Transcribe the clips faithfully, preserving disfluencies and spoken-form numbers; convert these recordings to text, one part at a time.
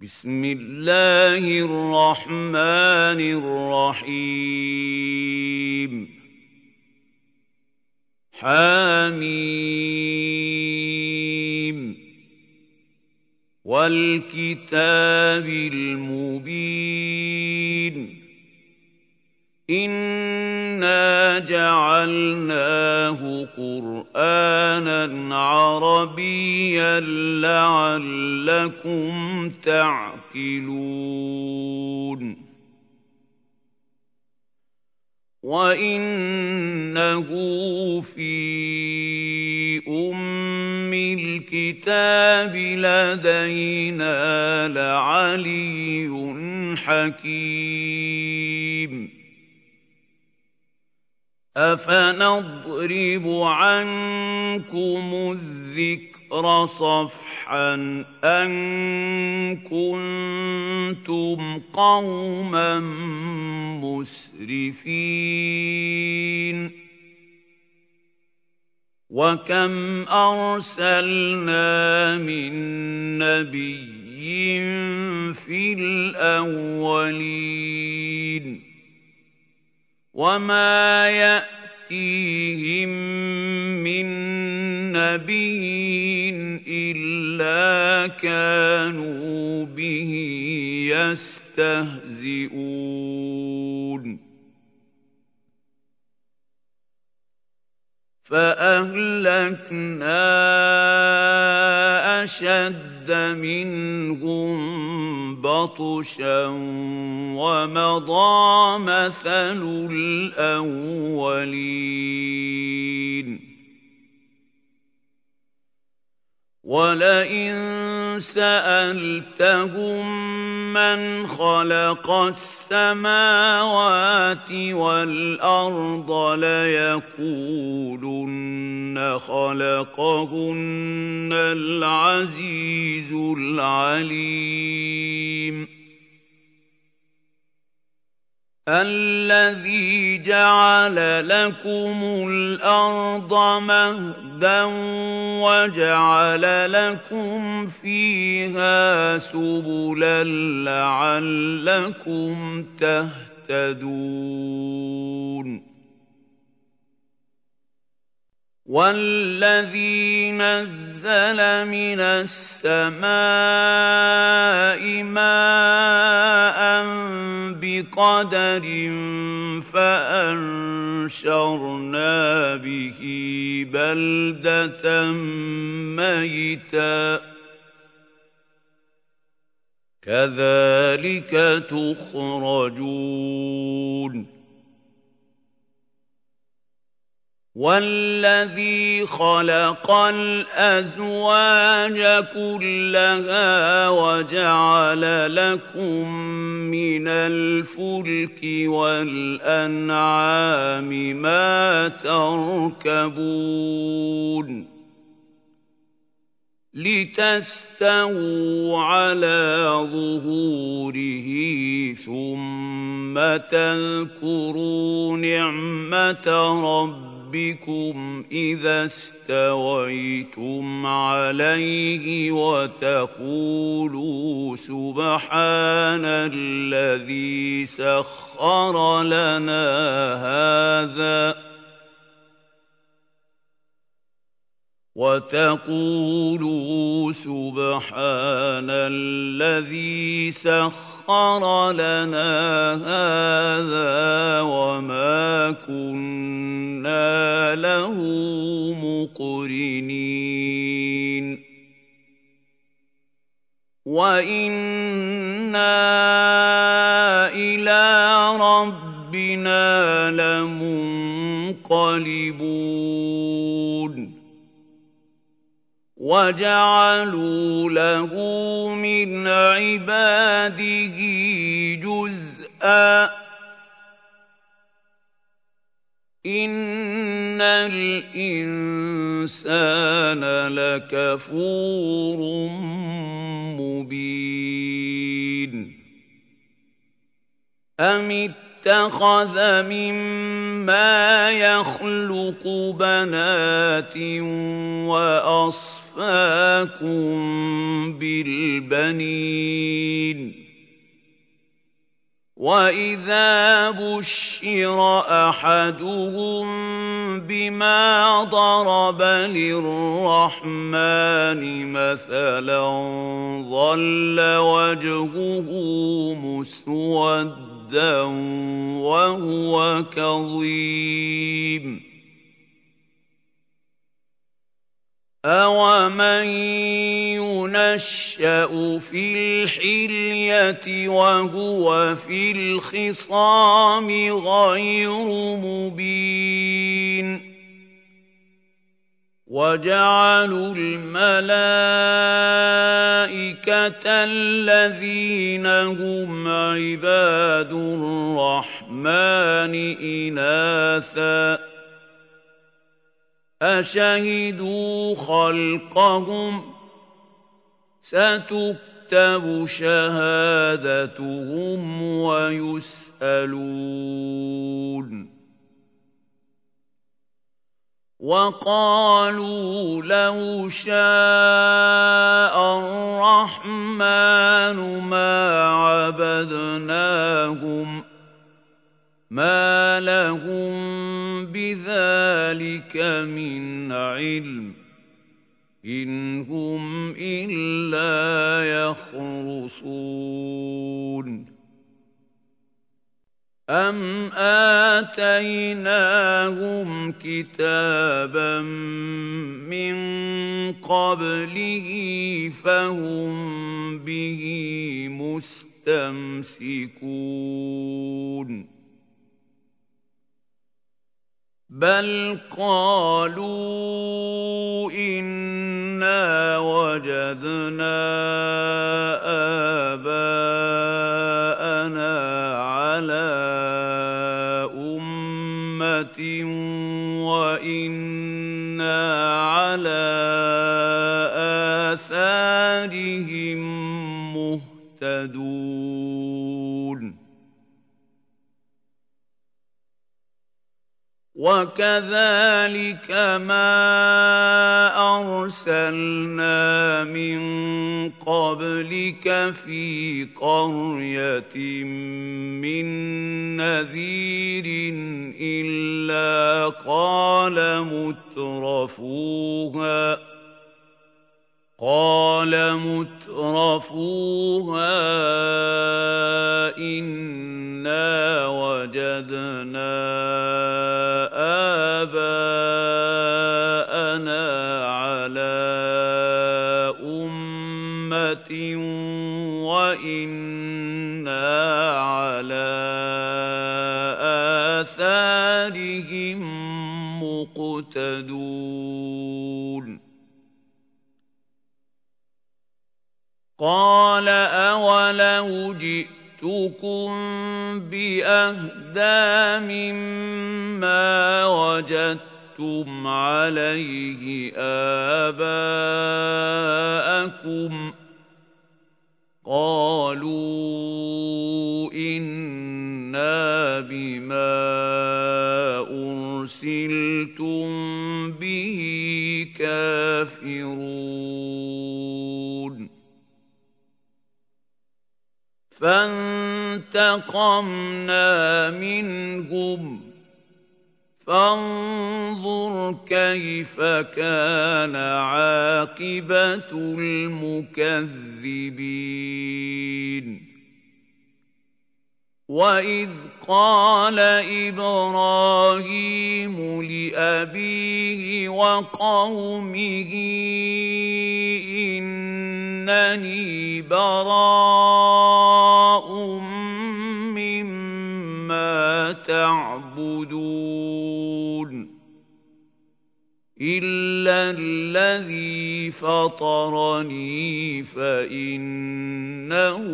بسم الله الرحمن الرحيم حميم والكتاب المبين إنا جعلناه قرآنا عربيا لعلكم تعقلون وإنه في أم الكتاب لدينا لعلي حكيم أفنضرب عنكم الذكر صفحا أن كنتم قوما مسرفين وكم أرسلنا من نبي في الأولين وما يأتيهم من نبي إلا كانوا به يستهزئون فأهلكنا أشد منهم بطشا ومضى مثل الأولين ولئن سألتهم من خلق السماوات والأرض ليقولن خلقهن العزيز العليم الذي جعل لكم الأرض مهدا وجعل لكم فيها سبلا لعلكم تهتدون والذي نزل من السماء ماء بقدر فأنشرنا به بلدة ميتا كذلك تخرجون والذي خلق الأزواج كلها وجعل لكم من الفلك والأنعام ما تركبون لتستووا على ظهوره ثم تذكروا نعمة ربكم بكم إذا استويتم عليه وتقولوا سبحان الذي سخر لنا هذا وتقولوا سبحان الذي سخر لنا هذا وما كنا له مقرنين وإنا إلى ربنا لمنقلبون وجعلوا له من عباده جزءا إن الإنسان لكفور مبين أم اتخذ مما يخلق بنات وأصفاكم أَصْفَاكُم بِالْبَنِينَ وَإِذَا بُشِّرَ أَحَدُهُم بِمَا ضَرَبَ لِلرَّحْمَٰنِ مَثَلًا ظَلَّ وَجْهُهُ مُسْوَدًّا وَهُوَ كَظِيمٌ أَوَمَن يُنَشَّأُ فِي الْحِلْيَةِ وَهُوَ فِي الْخِصَامِ غَيْرُ مُبِينٍ وَجَعَلُوا الْمَلَائِكَةَ الَّذِينَ هُمْ عِبَادُ الرَّحْمَٰنِ إِنَاثًا أَشَهِدُوا خَلْقَهُمْ ۚ سَتُكْتَبُ شَهَادَتُهُمْ وَيُسْأَلُونَ وَقَالُوا لَوْ شَاءَ الرَّحْمَٰنُ مَا عَبَدْنَاهُم ۗ مَا لَهُم بِذَٰلِكَ مِنْ عِلْمٍ ۖ إِنْ هُمْ إِلَّا يَخْرُصُونَ أَمْ آتَيْنَاهُمْ كِتَابًا مِّن قَبْلِهِ فَهُم بِهِ مُسْتَمْسِكُونَ بَلْ قَالُوا إِنَّا وَجَدْنَا آبَاءَنَا عَلَىٰ أُمَّةٍ وَإِنَّا عَلَىٰ آثَارِهِم مُّهْتَدُونَ وَكَذَٰلِكَ مَا أَرْسَلْنَا مِن قَبْلِكَ فِي قَرْيَةٍ مِّن نَّذِيرٍ إِلَّا قَالَ مُتْرَفُوهَا قَالَ مُتْرَفُوهَا إِنَّا وَجَدْنَا آبَاءَنَا عَلَىٰ أُمَّةٍ وَإِنَّا عَلَىٰ آثَارِهِم مُّقْتَدُونَ قَالَ أَوَلَوْ جِئْتُكُم بِأَهْدَىٰ مِمَّا وَجَدتُّمْ عَلَيْهِ آبَاءَكُمْ ۖ قَالُوا إِنَّا بِمَا أُرْسِلْتُم بِهِ كَافِرُونَ فَانتَقَمْنَا مِنْهُمْ فَانظُرْ كَيْفَ كَانَ عَاقِبَةُ الْمُكَذِّبِينَ وَإِذْ قَالَ إِبْرَاهِيمُ لِأَبِيهِ وَقَوْمِهِ إِنَّنِي بَرَاءٌ مِّمَّا تَعْبُدُونَ إِلَّا الَّذِي فَطَرَنِي فَإِنَّهُ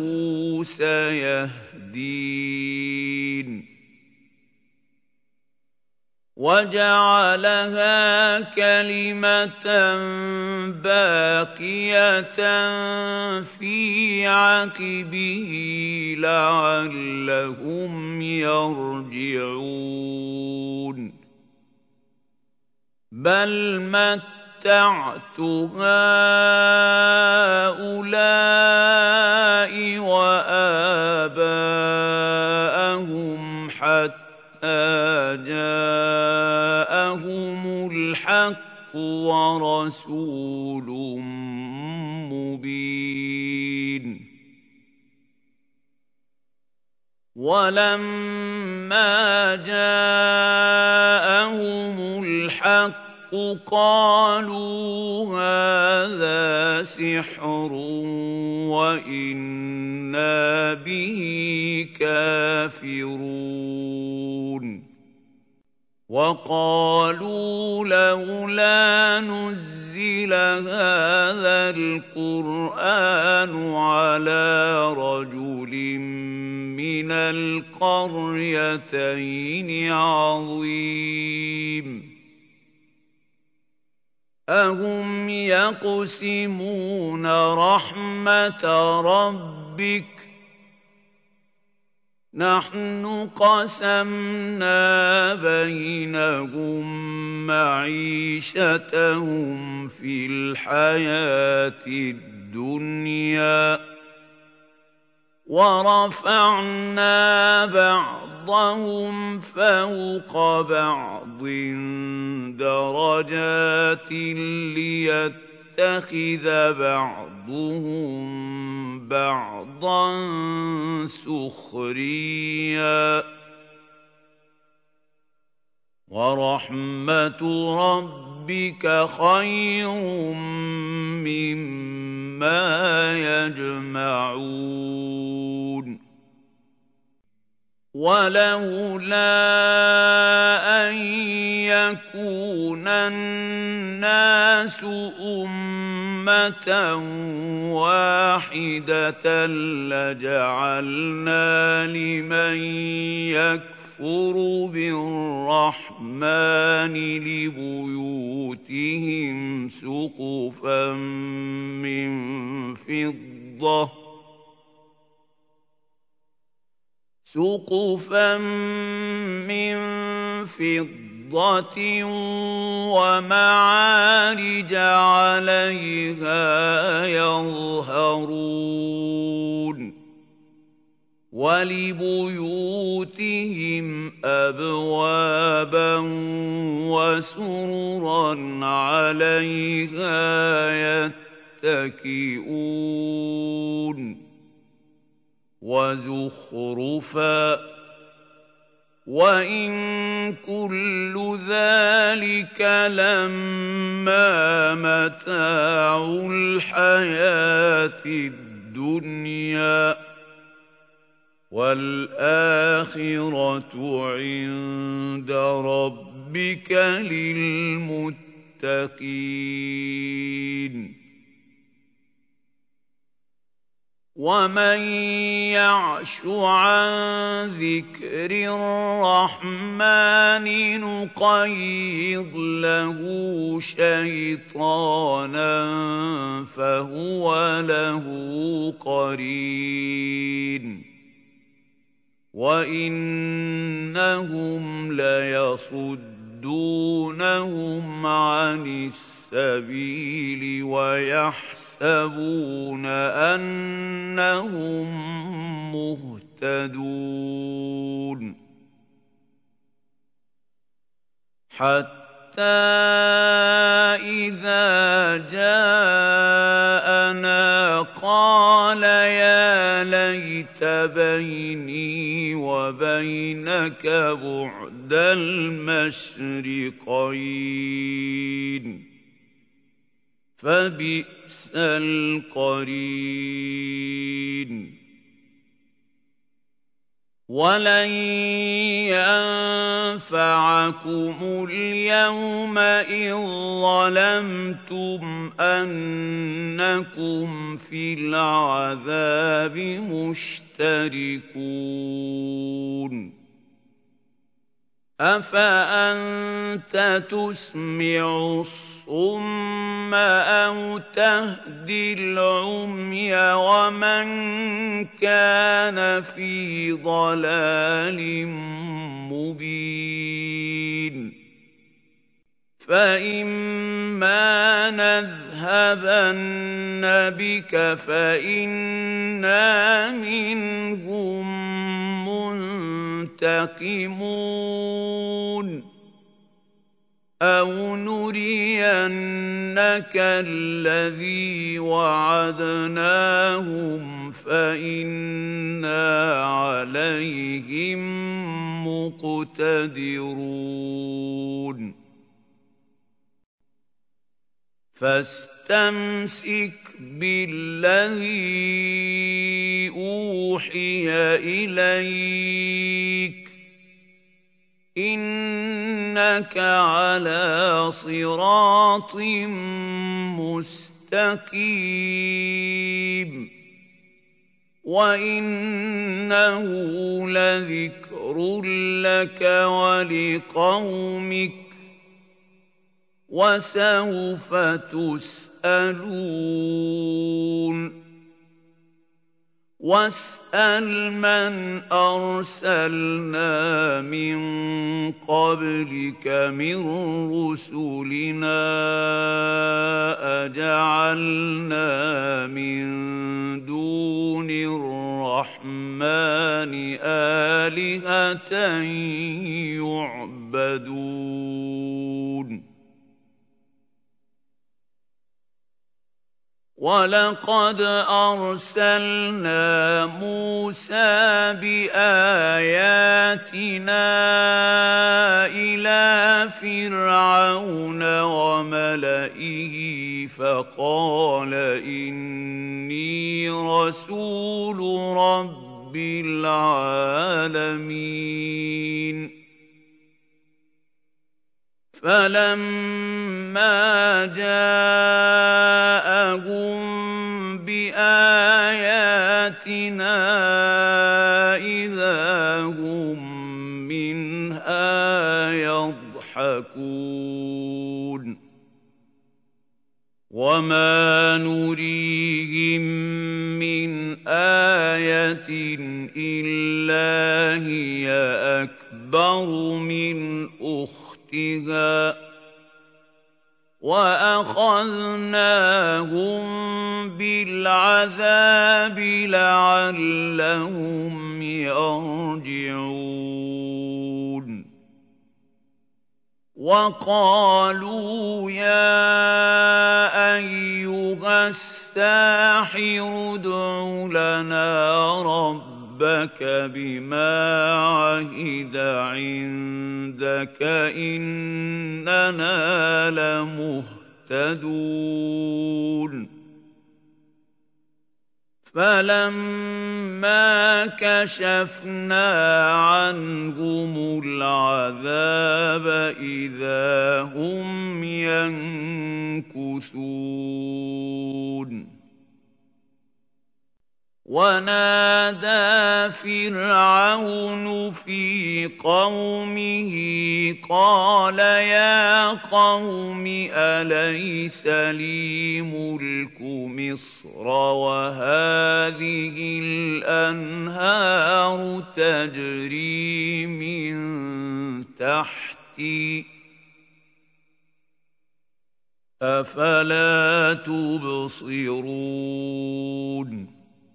سَيَهْدِينِ وَجَعَلَهَا كَلِمَةً بَاقِيَةً فِي عَقِبِهِ لَعَلَّهُمْ يَرْجِعُونَ بَلْ مَتَّعْنَا مَتَّعْتُ هَٰؤُلَاءِ وَآبَاءَهُمْ حَتَّىٰ جَاءَهُمُ الْحَقُّ وَرَسُولٌ مُّبِينٌ وَلَمَّا جَاءَهُمُ الْحَقُّ قَالُوا هَٰذَا سِحْرٌ وَإِنَّا بِهِ كَافِرُونَ وَقَالُوا لَوْلَا نُزِّلَ هَٰذَا الْقُرْآنُ عَلَىٰ رَجُلٍ مِّنَ الْقَرْيَتَيْنِ عَظِيمٍ أَهُمْ يَقْسِمُونَ رَحْمَةَ رَبِّكَ ۚ نَحْنُ قَسَمْنَا بَيْنَهُم مَّعِيشَتَهُمْ فِي الْحَيَاةِ الدُّنْيَا ۚ وَرَفَعْنَا بَعْضَهُمْ فَوْقَ بَعْضٍ دَرَجَاتٍ لِّيَتَّخِذَ بَعْضُهُم بَعْضًا سُخْرِيًّا ۗ وَرَحْمَةُ رَبِّكَ خَيْرٌ مِّمَّا يَجْمَعُونَ وَلَوْلَا أَن يَكُونَ النَّاسُ أُمَّةً وَاحِدَةً لَّجَعَلْنَا لِمَن يَكْفُرُ بِالرَّحْمَٰنِ لِبُيُوتِهِمْ سُقُفًا مِّن فِضَّةٍ سُقُفًا مِّن فِضَّةٍ وَمَعَارِجَ عَلَيْهَا يَظْهَرُونَ وَلِبُيُوتِهِمْ أَبْوَابًا وَسُرُرًا عَلَيْهَا يَتَّكِئُونَ وَزُخْرُفًا ۚ وَإِن كُلُّ ذَٰلِكَ لَمَّا مَتَاعُ الْحَيَاةِ الدُّنْيَا ۚ وَالْآخِرَةُ عِندَ رَبِّكَ لِلْمُتَّقِينَ وَمَن يَعْشُ عَن ذِكْرِ الرَّحْمَٰنِ نُقَيِّضْ لَهُ شَيْطَانًا فَهُوَ لَهُ قَرِينٌ وَإِنَّهُمْ لَيَصُدُّونَهُمْ عَنِ السَّبِيلِ وَيَحْسَبُونَ أَنَّهُم مُّهْتَدُونَ حَتَّىٰ إِذَا جَاءَنَا قَالَ يَا لَيْتَ بَيْنِي وَبَيْنَكَ بُعْدَ الْمَشْرِقَيْنِ فَبِئْسَ الْقَرِينُ وَلَن يَنفَعَكُمُ الْيَوْمَ إِذ ظَّلَمْتُمْ أَنَّكُمْ فِي الْعَذَابِ مُشْتَرِكُونَ أَفَأَنتَ تُسْمِعُ الصُّمَّ أَوْ تَهْدِي الْعُمْيَ وَمَن كَانَ فِي ضَلَالٍ مُّبِينٍ فَإِمَّا نَذْهَبَنَّ بِكَ فَإِنَّا مِنْهُم مُّنتَقِمُونَ أَوْ نُرِيَنَّكَ الَّذِي وَعَدْنَاهُمْ فَإِنَّا عَلَيْهِم مُّقْتَدِرُونَ فَاسْتَمْسِكْ بِالَّذِي أُوحِيَ إِلَيْكَ ۖ إِنَّكَ عَلَىٰ صِرَاطٍ مُّسْتَقِيمٍ وَإِنَّهُ لَذِكْرٌ لَّكَ وَلِقَوْمِكَ وَسَوْفَ تُسْأَلُونَ وَاسْأَلْ مَنْ أَرْسَلْنَا مِن قَبْلِكَ مِن رُّسُلِنَا أَجَعَلْنَا مِن دُونِ الرَّحْمَٰنِ آلِهَةً يُعْبَدُونَ وَلَقَدْ أَرْسَلْنَا مُوسَىٰ بِآيَاتِنَا إِلَىٰ فِرْعَوْنَ وَمَلَئِهِ فَقَالَ إِنِّي رَسُولُ رَبِّ الْعَالَمِينَ فَلَمَّا جَاءَهُم بِآيَاتِنَا إِذَا هُم مِّنْهَا يَضْحَكُونَ وَمَا نُرِيهِم مِّنْ آيَةٍ إِلَّا هِيَ أَكْبَرُ مِنْ أُخْتِهَا وَأَخَذْنَاهُم بِالْعَذَابِ لَعَلَّهُمْ يَرْجِعُونَ وَقَالُوا يَا أَيُّهَ السَّاحِرُ ادْعُ لَنَا رَبَّكَ بِمَا عَهِدَ عِندَكَ إِنَّنَا لَمُهْتَدُونَ فَلَمَّا كَشَفْنَا عَنْهُمُ الْعَذَابَ إِذَا هُمْ يَنكُثُونَ وَنَادَىٰ فِرْعَوْنُ فِي قَوْمِهِ قَالَ يَا قَوْمِ أَلَيْسَ لِي مُلْكُ مِصْرَ وَهَٰذِهِ الْأَنْهَارُ تَجْرِي مِن تَحْتِي ۖ أَفَلَا تُبْصِرُونَ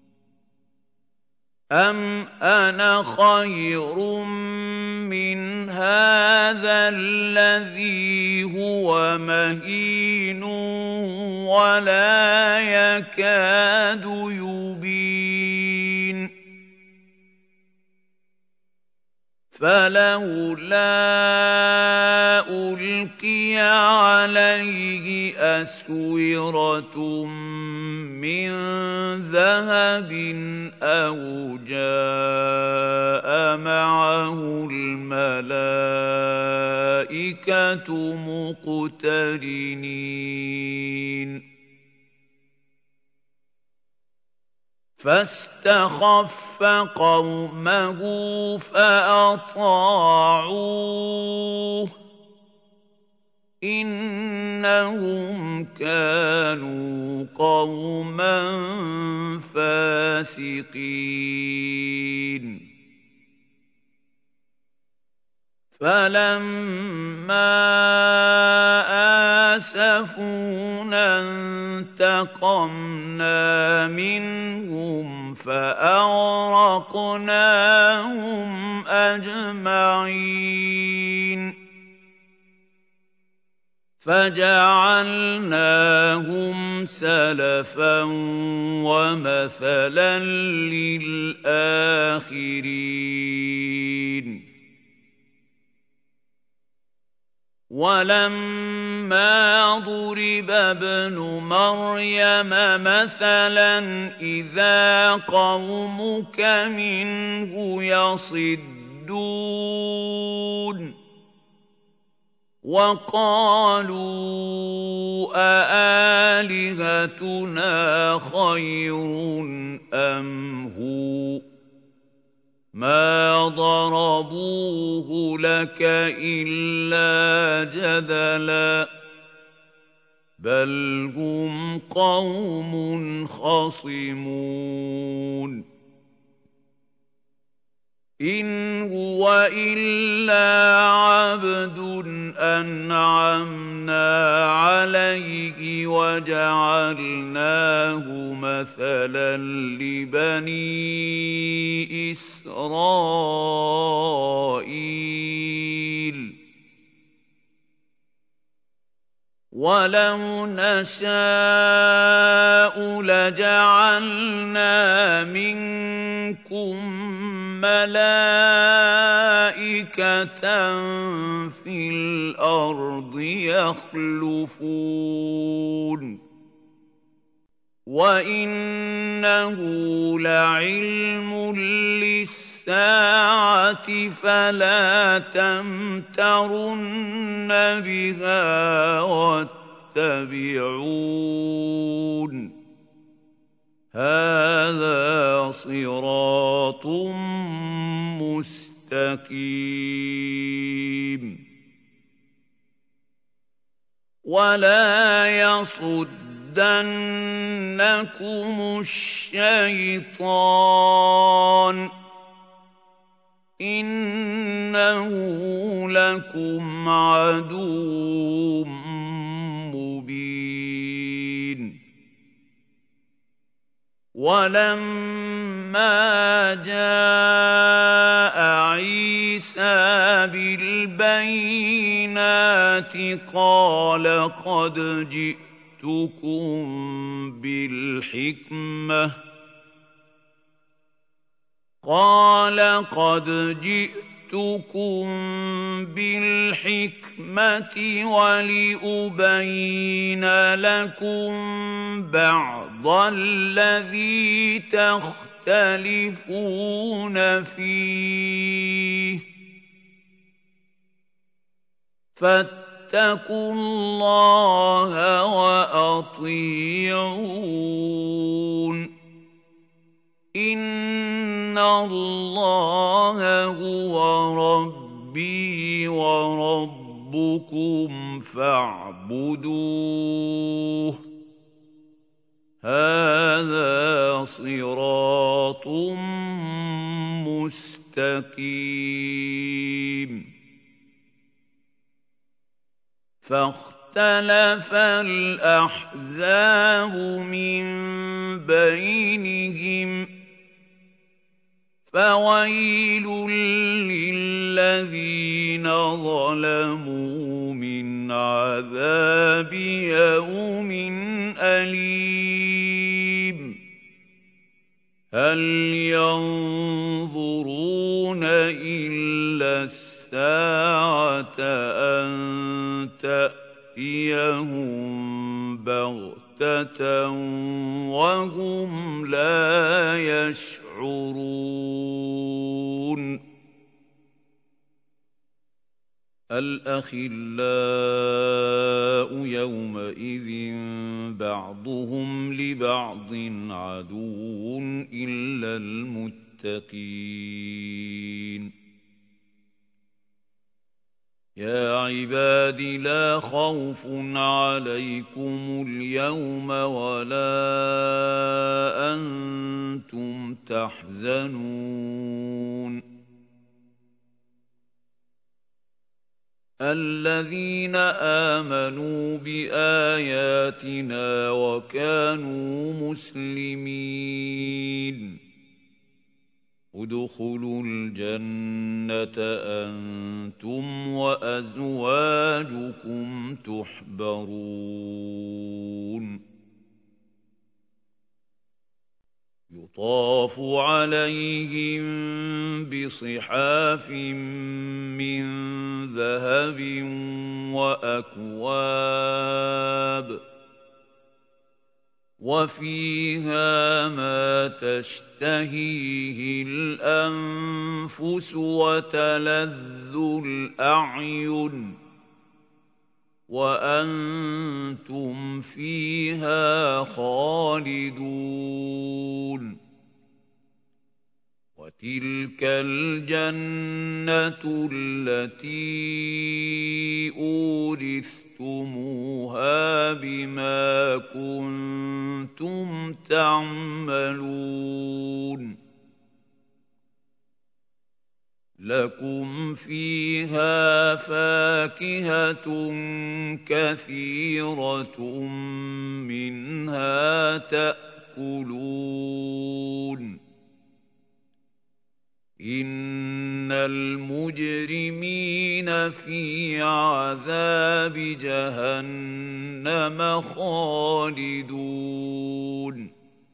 أَمْ أَنَا خَيْرٌ مِّنْ هَٰذَا الَّذِي هُوَ مَهِينٌ وَلَا يَكَادُ يُبِينُ فَلَوْلَا أُلْقِيَ عَلَيْهِ أَسْوِرَةٌ مِّن ذَهَبٍ أَوْ جَاءَ مَعَهُ الْمَلَائِكَةُ مُقْتَرِنِينَ فَاسْتَخَفَّ قَوْمَهُ فَأَطَاعُوهُ ۚ إِنَّهُمْ كَانُوا قَوْمًا فَاسِقِينَ فَلَمَّا آسَفُونَا انتَقَمْنَا مِنْهُمْ فَأَغْرَقْنَاهُمْ أَجْمَعِينَ فَجَعَلْنَاهُمْ سَلَفًا وَمَثَلًا لِّلْآخِرِينَ وَلَمَّا ضُرِبَ ابْنُ مَرْيَمَ مَثَلًا إِذَا قَوْمُكَ مِنْهُ يَصِدُّونَ وَقَالُوا أَآلِهَتُنَا خَيْرٌ أَمْ هُوَ مَا ضَرَبُوهُ لَكَ إِلَّا جَدَلًا بَلْ هُمْ قَوْمٌ خَصِمُونَ إِنْ هُوَ إِلَّا عَبْدٌ أَنْعَمْنَا عَلَيْهِ وَجَعَلْنَاهُ مَثَلًا لِّبَنِي إِسْرَائِيلَ وَلَوْ نَشَاءُ لَجَعَلْنَا مِنكُم مَّلَائِكَةً فِي الْأَرْضِ يَخْلُفُونَ وَإِنَّهُ لَعِلْمٌ لِّلسَّاعَةِ فَلَا تَمْتَرُنَّ بِهَا وَاتَّبِعُونِ هَٰذَا صِرَاطٌ مُّسْتَقِيمٌ وَلَا يَصُدَّنَّكُمُ الشَّيْطَانُ ۖ إِنَّهُ لَكُمْ عَدُوٌّ مُّبِينٌ وَلَمَّا جَاءَ عِيسَىٰ بِالْبَيِّنَاتِ قَالَ قَدْ جِئْتُكُم بِالْحِكْمَةِ قَالَ قَدْ جِئْتُكُم بِالْحِكْمَةِ وَلِأُبَيِّنَ لَكُم بَعْضَ الَّذِي تَخْتَلِفُونَ فِيهِ ۖ فَاتَّقُوا اللَّهَ وَأَطِيعُونِ إِنَّ اللَّهَ هُوَ رَبِّي وَرَبُّكُمْ فَاعْبُدُوهُ هَٰذَا صِرَاطٌ مُّسْتَقِيمٌ فَاخْتَلَفَ الْأَحْزَابُ مِن بَيْنِهِمْ ۖ فَوَيْلٌ لِّلَّذِينَ ظَلَمُوا مِنْ عَذَابِ يَوْمٍ أَلِيمٍ هَلْ يَنظُرُونَ إِلَّا السَّاعَةَ أَن تَأْتِيَهُم بَغْتَةً وَهُمْ لَا يَشْعُرُونَ الْأَخِلَّاءُ يَوْمَئِذٍ بَعْضُهُمْ لِبَعْضٍ عَدُوٌّ إِلَّا الْمُتَّقِينَ يَا عِبَادِ لَا خَوْفٌ عَلَيْكُمُ الْيَوْمَ وَلَا أَنتُمْ تَحْزَنُونَ الَّذِينَ آمَنُوا بِآيَاتِنَا وَكَانُوا مُسْلِمِينَ ادْخُلُوا الْجَنَّةَ أَنتُمْ وَأَزْوَاجُكُمْ تُحْبَرُونَ يُطَافُ عَلَيْهِم بِصِحَافٍ مِّن ذَهَبٍ وَأَكْوَابٍ وَفِيهَا مَا تَشْتَهِيهِ الْأَنفُسُ وَتَلَذُّ الْأَعْيُنُ وَأَنتُمْ فِيهَا خَالِدُونَ وَتِلْكَ الْجَنَّةُ الَّتِي أُورِثْتُمُوهَا بِمَا كُنتُمْ تَعْمَلُونَ لَكُمْ فِيهَا فَاكِهَةٌ كَثِيرَةٌ مِّنْهَا تَأْكُلُونَ إِنَّ الْمُجْرِمِينَ فِي عَذَابِ جَهَنَّمَ خَالِدُونَ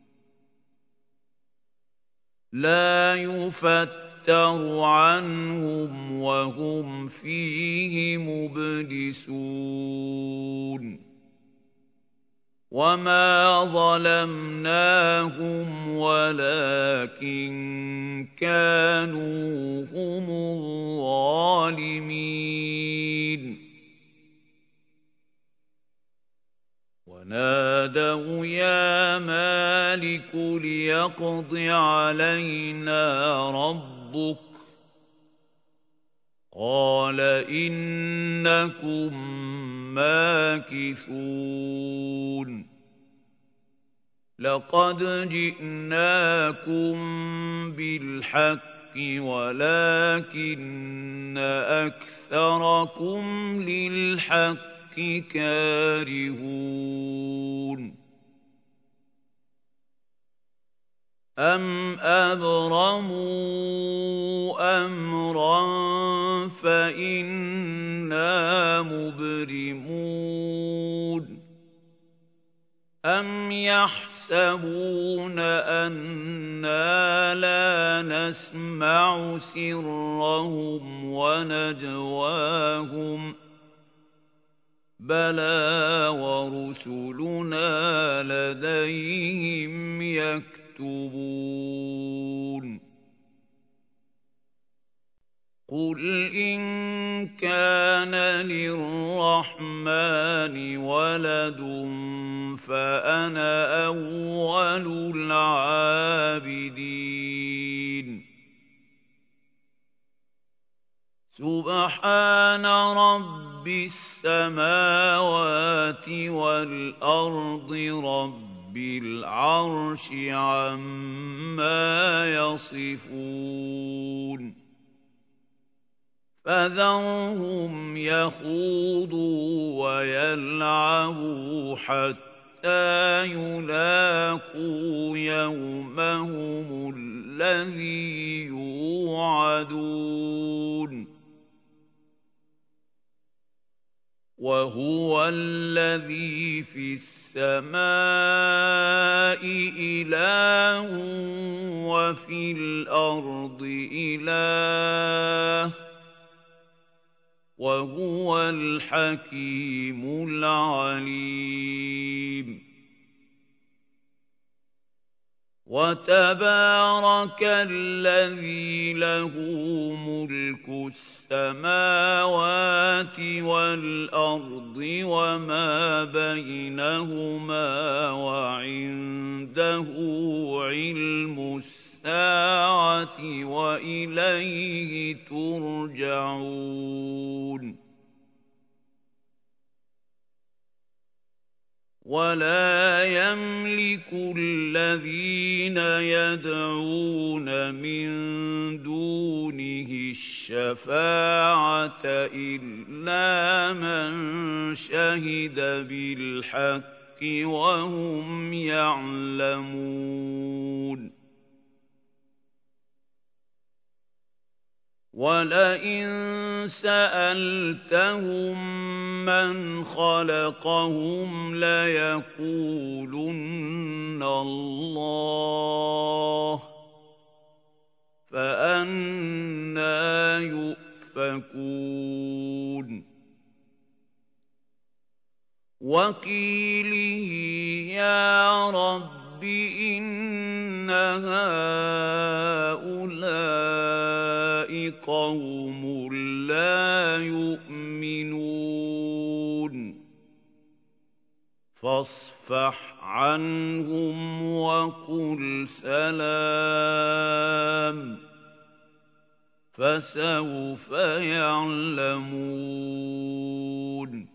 لَا يُفَتَّرُ عَنْهُمْ وَهُمْ فِيهِ مُبْلِسُونَ وَمَا ظَلَمْنَاهُمْ وَلَٰكِن كَانُوا هُمُ الظَّالِمِينَ وَنَادَوْا يَا مَالِكُ لِيَقْضِ عَلَيْنَا رَبُّكَ قَالَ إِنَّكُم مَّاكِثُونَ لَقَدْ جِئْنَاكُم بِالْحَقِّ وَلَٰكِنَّ أَكْثَرَكُمْ لِلْحَقِّ كَارِهُونَ أَمْ أَبْرَمُوا أَمْرًا فَإِنَّا مُبْرِمُونَ أَمْ يَحْسَبُونَ أَنَّا لَا نَسْمَعُ سِرَّهُمْ وَنَجْوَاهُم بَلَىٰ وَرُسُلُنَا لَدَيْهِمْ يَكْتُبُونَ قُلْ إِن كَانَ لِلرَّحْمَٰنِ وَلَدٌ فَأَنَا أَوَّلُ الْعَابِدِينَ سُبْحَانَ رَبِّ السَّمَاوَاتِ وَالْأَرْضِ رَبِّ الْعَرْشِ عَمَّا يَصِفُونَ فَذَرْهُمْ يَخُوضُوا وَيَلْعَبُوا حَتَّىٰ يُلَاقُوا يَوْمَهُمُ الَّذِي يُوعَدُونَ وَهُوَ الَّذِي فِي السَّمَاءِ إِلَٰهٌ وَفِي الْأَرْضِ إِلَٰهٌ وَهُوَ الْحَكِيمُ الْعَلِيمُ وَتَبَارَكَ الَّذِي لَهُ مُلْكُ السَّمَاوَاتِ وَالْأَرْضِ وَمَا بَيْنَهُمَا وَعِندَهُ عِلْمُ السَّاعَةِ وَإِلَيْهِ تُرْجَعُونَ وَلَا يَمْلِكُ الَّذِينَ يَدْعُونَ مِن دُونِهِ الشَّفَاعَةَ الشَّفَاعَةَ إِلَّا مَن شَهِدَ بِالْحَقِّ وَهُمْ يَعْلَمُونَ وَلَئِن سَأَلْتَهُم مَّنْ خَلَقَهُمْ لَيَقُولُنَّ اللَّهُ فَأَنَّىٰ يُؤْفَكُونَ وَقِيلِهِ يَا رَبِّ إِنَّ هَٰؤُلَاءِ قَوْمٌ لَّا يُؤْمِنُونَ فَاصْفَحْ عَنْهُمْ وَقُلْ سَلَامٌ فَسَوْفَ يَعْلَمُونَ